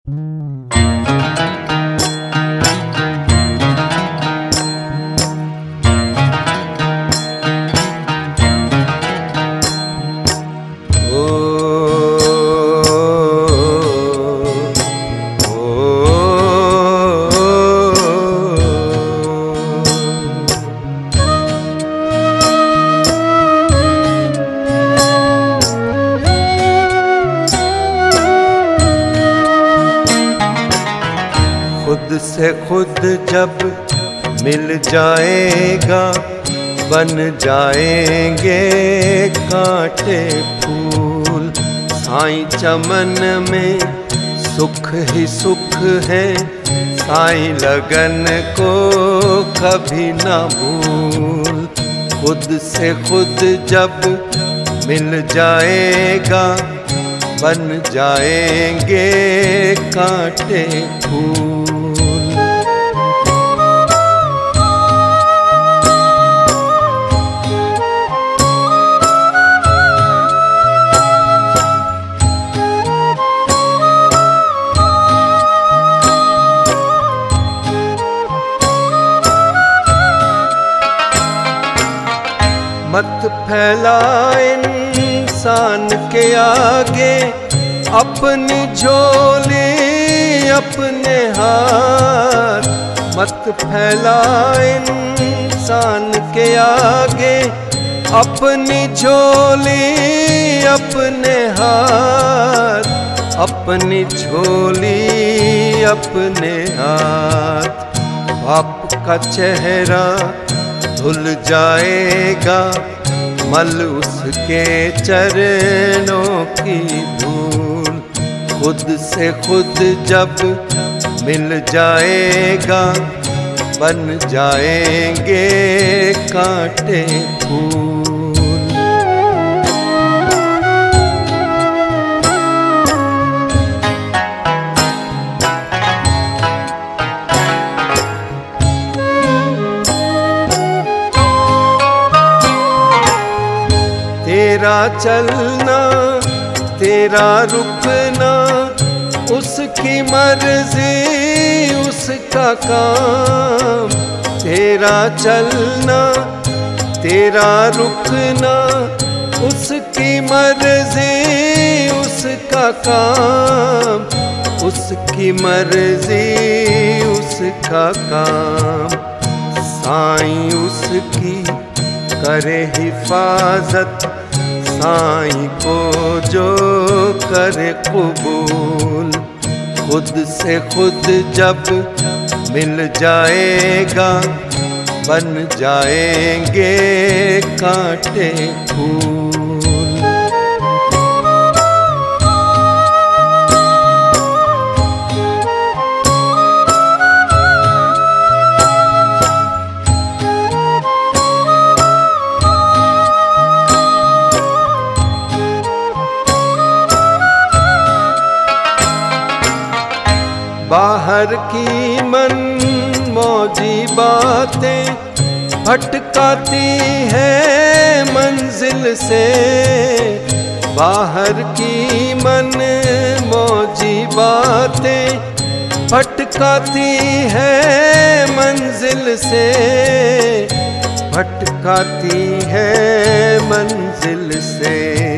खुद से खुद जब मिल जाएगा बन जाएंगे कांटे फूल। साईं चमन में सुख ही सुख है, साईं लगन को कभी ना भूल। खुद से खुद जब मिल जाएगा बन जाएंगे कांटे फूल। मत फैला इंसान के आगे अपनी झोली अपने हाथ। मत फैला इंसान के आगे अपनी झोली अपने हाथ। अपनी झोली अपने हाथ। बाप का चेहरा धुल जाएगा मल उसके चरणों की धूल। खुद से खुद जब मिल जाएगा बन जाएंगे कांटे फूल। तेरा चलना तेरा रुकना उसकी मर्जी उसका काम। तेरा चलना तेरा रुकना उसकी मर्जी उसका काम। उसकी मर्जी उसका काम। साईं उसकी करे हिफाजत साईं को जो करे कबूल। खुद से खुद जब मिल जाएगा बन जाएंगे कांटे फूल। बाहर की मन मौजी बातें भटकाती है मंजिल से। बाहर की मन मौजी बातें भटकाती है मंजिल से। भटकाती है मंजिल से।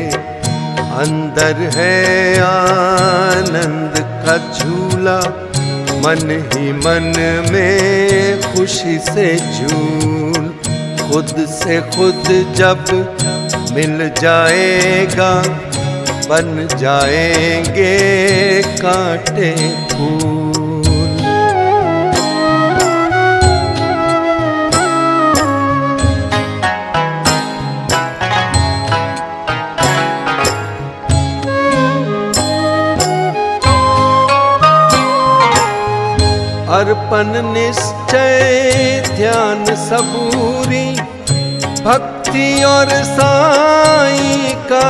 अंदर है आनंद का झूला मन ही मन में खुशी से झूल। खुद से खुद जब मिल जाएगा बन जाएंगे कांटे फूल। अर्पण निश्चय ध्यान सबूरी भक्ति और साईं का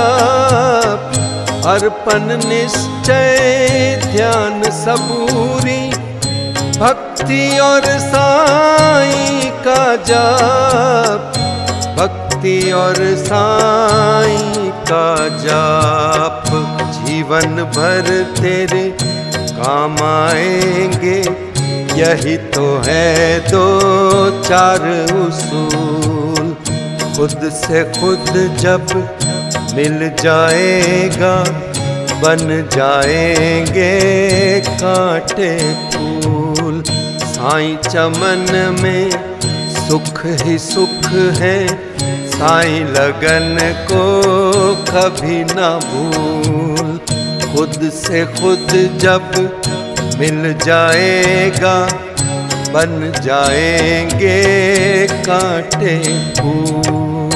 जाप। अर्पण निश्चय ध्यान सबूरी भक्ति और साईं का जाप। भक्ति और साईं का जाप। जीवन भर तेरे काम आएंगे। यही तो है दो चार उसूल। खुद से खुद जब मिल जाएगा, बन जाएंगे कांटे फूल। साईं चमन में सुख ही सुख है, साईं लगन को कभी ना भूल। खुद से खुद जब मिल जाएगा, बन जाएंगे कांटे फूल।